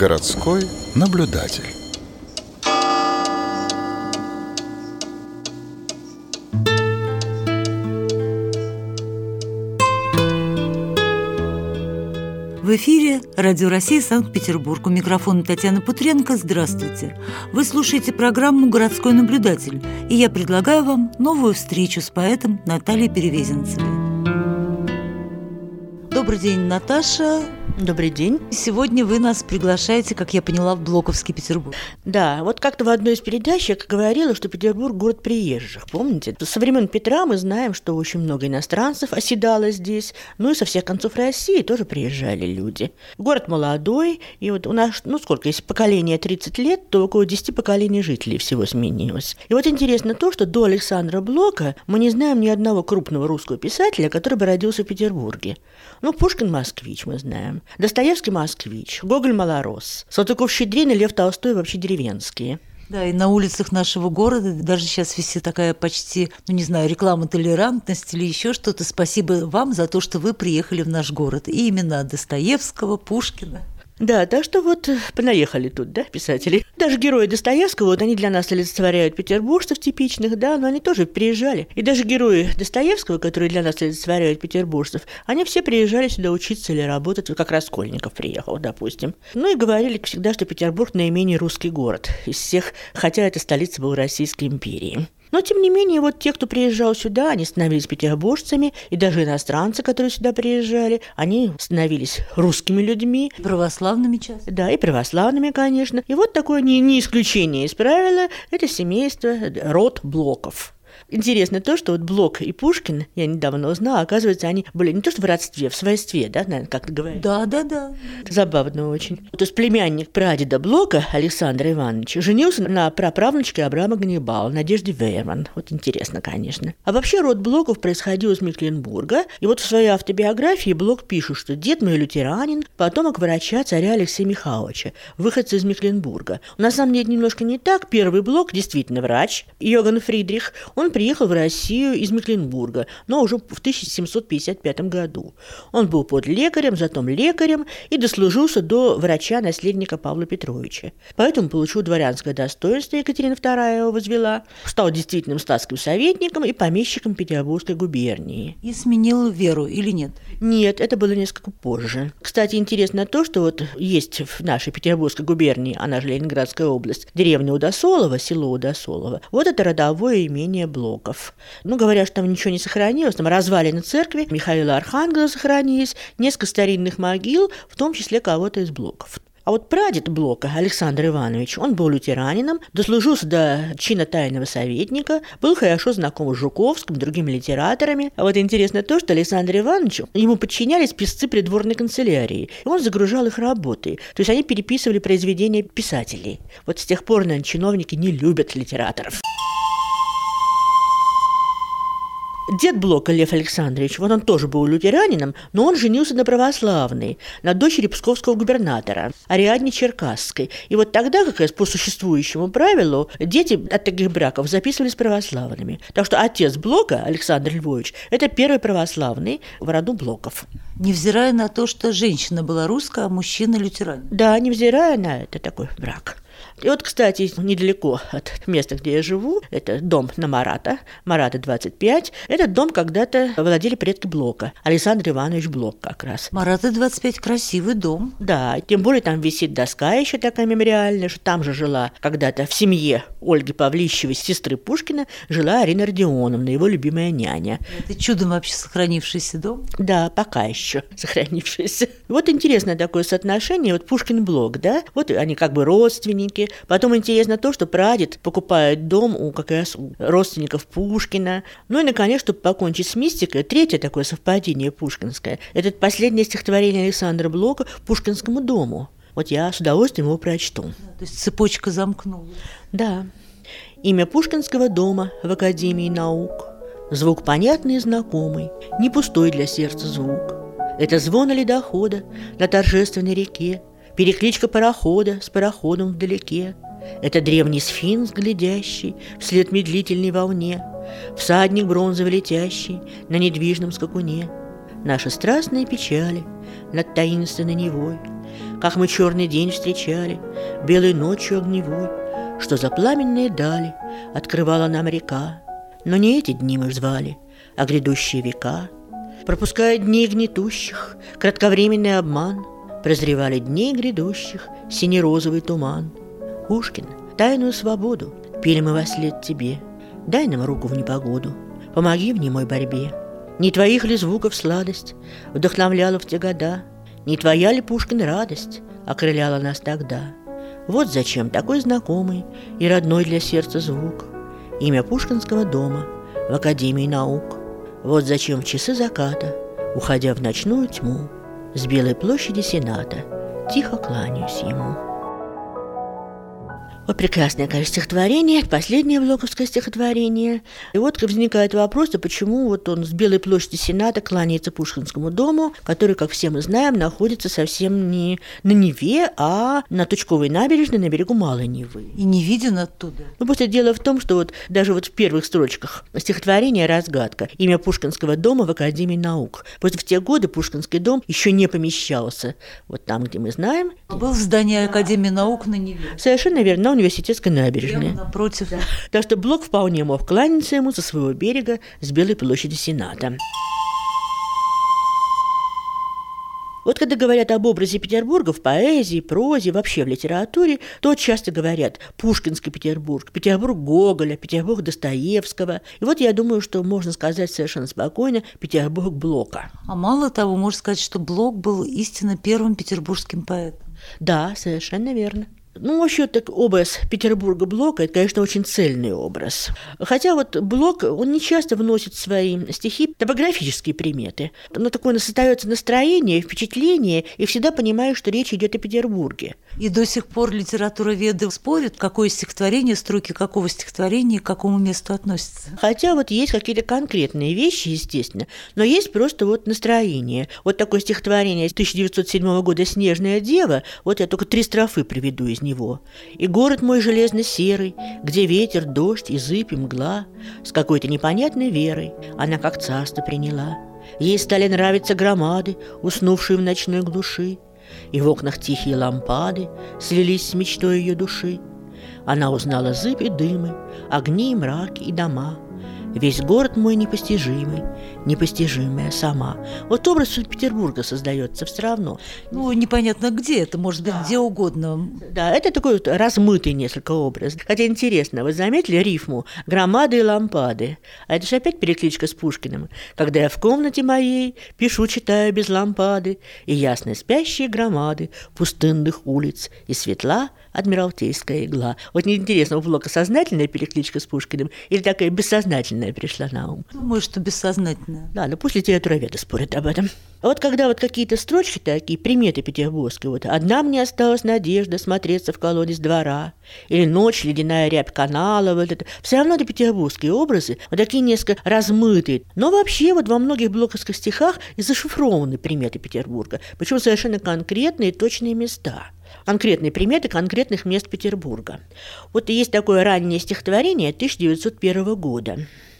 Городской наблюдатель. В эфире Радио России, Санкт-Петербург. У микрофона Татьяна Путренко. Здравствуйте. Вы слушаете программу «Городской наблюдатель», и я предлагаю вам новую встречу с поэтом Натальей Перевезенцевой. Добрый день, Наташа. Добрый день. Сегодня вы нас приглашаете, как я поняла, в Блоковский Петербург. Да, вот как-то в одной из передач я говорила, что Петербург – город приезжих, помните? Со времен Петра мы знаем, что очень много иностранцев оседало здесь, ну и со всех концов России тоже приезжали люди. Город молодой, и вот у нас, сколько, если поколение 30 лет, то около 10 поколений жителей всего сменилось. И вот интересно то, что до Александра Блока мы не знаем ни одного крупного русского писателя, который бы родился в Петербурге. Пушкин – москвич, мы знаем. Достоевский – москвич, Гоголь – малорос, Салтыков-Щедрин и Лев Толстой вообще деревенские. Да, и на улицах нашего города даже сейчас висит такая почти, реклама толерантности или еще что-то. Спасибо вам за то, что вы приехали в наш город. И имена Достоевского, Пушкина. Да, так что вот понаехали тут, да, писатели. Даже герои Достоевского, вот они для нас олицетворяют петербуржцев типичных, да, но они тоже приезжали. И даже герои Достоевского, которые для нас олицетворяют петербуржцев, они все приезжали сюда учиться или работать, вот как Раскольников приехал, допустим. И говорили всегда, что Петербург наименее русский город из всех, хотя это столица была Российской империи. Но, тем не менее, вот те, кто приезжал сюда, они становились петербуржцами, и даже иностранцы, которые сюда приезжали, они становились русскими людьми. Православными часто. Да, и православными, конечно. И вот такое не исключение из правила – это семейство, род Блоков. Интересно то, что вот Блок и Пушкин, я недавно узнала, оказывается, они были не то что в родстве, в свойстве, да, наверное, как-то говорят. Да. Забавно очень. То есть племянник прадеда Блока, Александра Ивановича, женился на праправнучке Абрама Ганнибала, Надежде Вейерман. Вот интересно, конечно. А вообще род Блоков происходил из Мекленбурга. И вот в своей автобиографии Блок пишет, что дед мой лютеранин, потомок врача царя Алексея Михайловича, выходца из Мекленбурга. На самом деле немножко не так. Первый Блок действительно врач, Йоганн Фридрих. Он приехал в Россию из Мекленбурга, но уже в 1755 году. Он был подлекарем, затем лекарем и дослужился до врача-наследника Павла Петровича. Поэтому получил дворянское достоинство, Екатерина II его возвела, стал действительным статским советником и помещиком Петербургской губернии. И сменил веру или нет? Нет, это было несколько позже. Кстати, интересно то, что вот есть в нашей Петербургской губернии, она же Ленинградская область, деревня Удосолово, село Удосолово. Вот это родовое имение Блоков. Говорят, что там ничего не сохранилось. Там развалины церкви Михаила Архангела сохранились, несколько старинных могил, в том числе кого-то из Блоков. А вот прадед Блока, Александр Иванович, он был лютеранином, дослужился до чина тайного советника, был хорошо знаком с Жуковским, другими литераторами. А вот интересно то, что Александру Ивановичу ему подчинялись писцы придворной канцелярии, и он загружал их работой. То есть они переписывали произведения писателей. Вот с тех пор, наверное, чиновники не любят литераторов. Дед Блока, Лев Александрович, вот он тоже был лютеранином, но он женился на православной, на дочери псковского губернатора, Ариадне Черкасской. И вот тогда, как раз по существующему правилу, дети от таких браков записывались православными. Так что отец Блока, Александр Львович, это первый православный в роду Блоков. Невзирая на то, что женщина была русская, а мужчина лютеранин. Да, невзирая на это такой брак. И вот, кстати, недалеко от места, где я живу, это дом на Марата 25. Этот дом когда-то владели предки Блока, Александр Иванович Блок как раз. Марата 25 – красивый дом. Да, тем более там висит доска еще такая мемориальная, что там же жила когда-то в семье Ольги Павлищевой, сестры Пушкина, жила Арина Родионовна, его любимая няня. Это чудом вообще сохранившийся дом? Да, пока еще сохранившийся. Вот интересное такое соотношение, вот Пушкин-Блок, да, вот они как бы родственники. Потом интересно то, что прадед покупает дом у как раз родственников Пушкина. И, наконец, чтобы покончить с мистикой, третье такое совпадение пушкинское – это последнее стихотворение Александра Блока «Пушкинскому дому». Вот я с удовольствием его прочту. То есть цепочка замкнулась. Да. Имя Пушкинского дома в Академии наук. Звук понятный и знакомый, не пустой для сердца звук. Это звон ледохода на торжественной реке, перекличка парохода с пароходом вдалеке. Это древний сфинкс, глядящий вслед медлительной волне, всадник бронзово летящий на недвижном скакуне. Наши страстные печали над таинственной Невой как мы черный день встречали, белой ночью огневой, что за пламенные дали открывала нам река. Но не эти дни мы звали, а грядущие века. Пропуская дней гнетущих, кратковременный обман, прозревали дней грядущих сине-розовый туман. Пушкин, тайную свободу пили мы вослед тебе. Дай нам руку в непогоду, помоги в немой борьбе. Не твоих ли звуков сладость вдохновляла в те года? Не твоя ли, Пушкин, радость окрыляла нас тогда? Вот зачем такой знакомый и родной для сердца звук имя Пушкинского дома в Академии наук. Вот зачем в часы заката, уходя в ночную тьму, с Белой площади Сената тихо кланяюсь ему. Вот прекрасное, конечно, стихотворение, последнее блоковское стихотворение. И вот возникает вопрос, а почему вот он с Белой площади Сената кланяется Пушкинскому дому, который, как все мы знаем, находится совсем не на Неве, а на Тучковой набережной на берегу Малой Невы. И не виден оттуда. Ну, просто дело в том, что вот даже вот в первых строчках стихотворения разгадка. Имя Пушкинского дома в Академии наук. Просто в те годы Пушкинский дом еще не помещался вот там, где мы знаем. Был в здании Академии наук на Неве. Совершенно верно. Университетской набережной. Прямо напротив. Да. Так что Блок вполне мог кланяться ему со своего берега с Белой площади Сената. Вот когда говорят об образе Петербурга в поэзии, прозе, вообще в литературе, то часто говорят Пушкинский Петербург, Петербург Гоголя, Петербург Достоевского. И вот я думаю, что можно сказать совершенно спокойно Петербург Блока. А мало того, можно сказать, что Блок был истинно первым петербургским поэтом. Да, совершенно верно. Ну, вообще, так образ Петербурга Блока – это, конечно, очень цельный образ. Хотя вот Блок, он не часто вносит в свои стихи топографические приметы. Но такое создается настроение, впечатление, и всегда понимаешь, что речь идет о Петербурге. И до сих пор литературоведы спорят, какое стихотворение, строки какого стихотворения к какому месту относятся. Хотя вот есть какие-то конкретные вещи, естественно, но есть просто вот настроение. Вот такое стихотворение 1907 года «Снежная дева», вот я только 3 строфы приведу из него. «И город мой железно-серый, где ветер, дождь и зыбь и мгла, с какой-то непонятной верой она как царство приняла. Ей стали нравиться громады, уснувшие в ночной глуши, и в окнах тихие лампады слились с мечтой ее души. Она узнала зыбь и дымы, огни и мраки и дома. Весь город мой непостижимый, непостижимая сама». Вот образ Петербурга создается все равно. Ну, непонятно где, это может быть где угодно. Да, это такой вот размытый несколько образ. Хотя интересно, вы заметили рифму «громады и лампады»? А это же опять перекличка с Пушкиным. «Когда я в комнате моей пишу, читаю без лампады, и ясные спящие громады пустынных улиц, и светла адмиралтейская игла». Вот мне интересно, у Блока сознательная перекличка с Пушкиным или такая бессознательная пришла на ум? Думаю, что бессознательно. Да, но пусть литературоведы спорят об этом. А вот когда вот какие-то строчки такие, приметы петербургские, вот «одна мне осталась надежда смотреться в колодец двора», или «ночь, ледяная рябь канала», вот это, все равно это петербургские образы, вот такие несколько размытые. Но вообще вот во многих блоковских стихах и зашифрованы приметы Петербурга, причем совершенно конкретные и точные места. Конкретные приметы конкретных мест Петербурга. Вот есть такое раннее стихотворение 1901 года.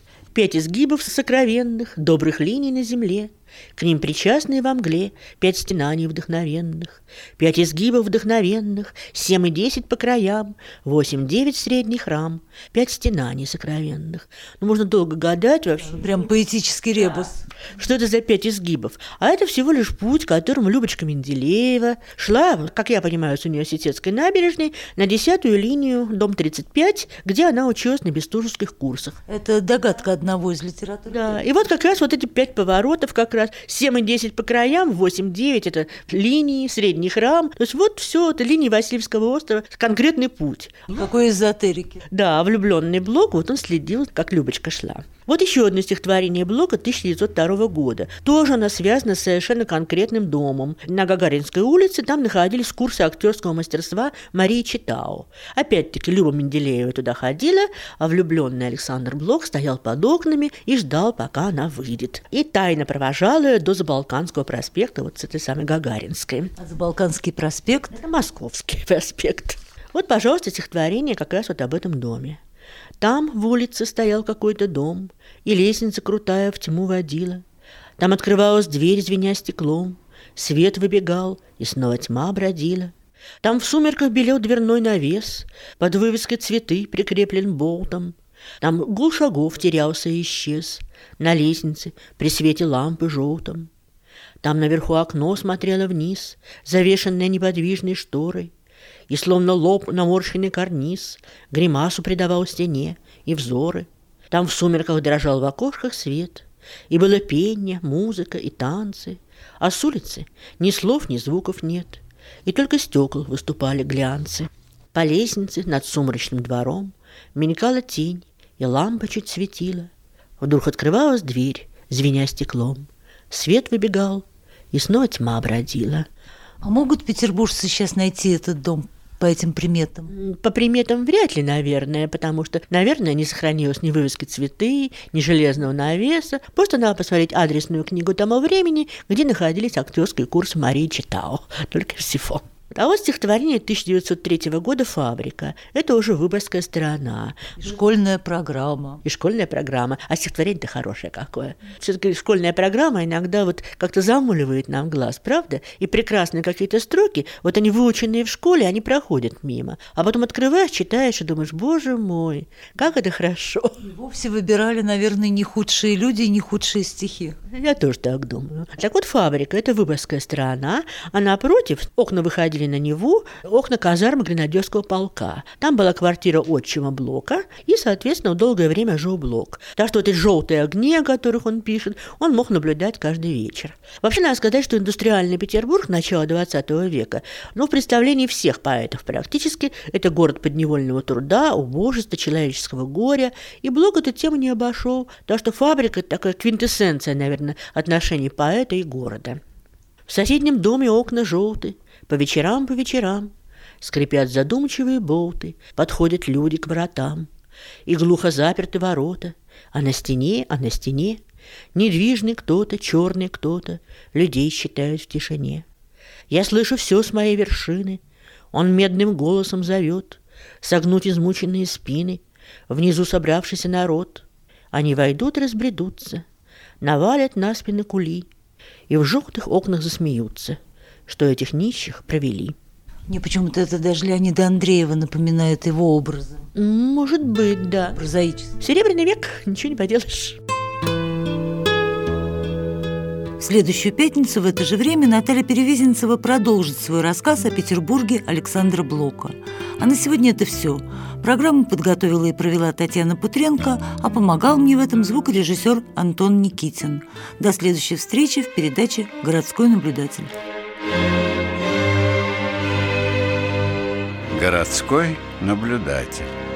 «5 изгибов сокровенных, добрых линий на земле, к ним причастные во мгле 5 стенаний вдохновенных, 5 изгибов вдохновенных, 7 и 10 по краям, 8-9 средних рам, 5 стенаний сокровенных». Ну, можно долго гадать вообще. Прям поэтический ребус. Что это за 5 изгибов? А это всего лишь путь, которым Любочка Менделеева шла, как я понимаю, с университетской набережной на 10-ю линию, дом 35, где она училась на бестужевских курсах. Это догадка одного из литературы. Да, и вот как раз вот эти 5 поворотов, как раз 7 и 10 по краям, 8-9 это линии средних рам. То есть вот все это линии Васильевского острова, конкретный путь. Какой эзотерики. Да, влюбленный Блок, вот он следил, как Любочка шла. Вот еще одно стихотворение Блока 1902 года. Тоже оно связано с совершенно конкретным домом. На Гагаринской улице там находились курсы актерского мастерства Марии Читао. Опять-таки Люба Менделеева туда ходила, а влюбленный Александр Блок стоял под окнами и ждал, пока она выйдет. И тайно провожал ее до Забалканского проспекта, вот с этой самой Гагаринской. А Забалканский проспект? Это Московский проспект. Вот, пожалуйста, стихотворение как раз вот об этом доме. Там в улице стоял какой-то дом, и лестница крутая в тьму водила. Там открывалась дверь, звеня стеклом, свет выбегал, и снова тьма бродила. Там в сумерках белел дверной навес, под вывеской цветы прикреплен болтом. Там гул шагов терялся и исчез на лестнице при свете лампы желтом. Там наверху окно смотрело вниз, завешенное неподвижной шторой, и словно лоб наморщенный карниз гримасу придавал стене и взоры. Там в сумерках дрожал в окошках свет, и было пение, музыка и танцы, а с улицы ни слов, ни звуков нет, и только стекол выступали глянцы. По лестнице над сумрачным двором мелькала тень, и лампа чуть светила. Вдруг открывалась дверь, звеня стеклом. Свет выбегал, и снова тьма бродила. А могут петербуржцы сейчас найти этот дом по этим приметам? По приметам вряд ли, наверное, потому что, наверное, не сохранилось ни вывески «Цветы», ни железного навеса. Просто надо посмотреть адресную книгу того времени, где находились актерские курсы Марии Читао. Только всего. А вот стихотворение 1903 года «Фабрика». Это уже Выборгская сторона. И школьная программа. И школьная программа. А стихотворение-то хорошее какое. Все-таки школьная программа иногда вот как-то замуливает нам глаз, правда? И прекрасные какие-то строки, вот они выученные в школе, они проходят мимо. А потом открываешь, читаешь и думаешь, боже мой, как это хорошо. И вовсе выбирали, наверное, не худшие люди и не худшие стихи. Я тоже так думаю. Так вот, «Фабрика» – это Выборгская сторона, а напротив окна выходили на Неву, окна казармы гренадерского полка. Там была квартира отчима Блока и, соответственно, долгое время жил Блок. Так что эти желтые огни, о которых он пишет, он мог наблюдать каждый вечер. Вообще, надо сказать, что индустриальный Петербург начала XX века, в представлении всех поэтов практически, это город подневольного труда, убожества, человеческого горя, и Блок эту тему не обошел, так что «Фабрика» – это такая квинтэссенция, наверное, отношений поэта и города. В соседнем доме окна желты, по вечерам скрипят задумчивые болты, подходят люди к воротам, и глухо заперты ворота, а на стене недвижный кто-то, черный кто-то, людей считают в тишине. Я слышу все с моей вершины, он медным голосом зовет, согнуть измученные спины, внизу собравшийся народ. Они войдут и разбредутся, навалят на спины кули, и в желтых окнах засмеются, что этих нищих провели. Мне почему-то это даже Леонида Андреева напоминает его образы. Может быть, да. Прозаически. Серебряный век, ничего не поделаешь. В следующую пятницу в это же время Наталья Перевезенцева продолжит свой рассказ о Петербурге Александра Блока. А на сегодня это все. Программу подготовила и провела Татьяна Путренко, а помогал мне в этом звукорежиссер Антон Никитин. До следующей встречи в передаче «Городской наблюдатель». Городской наблюдатель.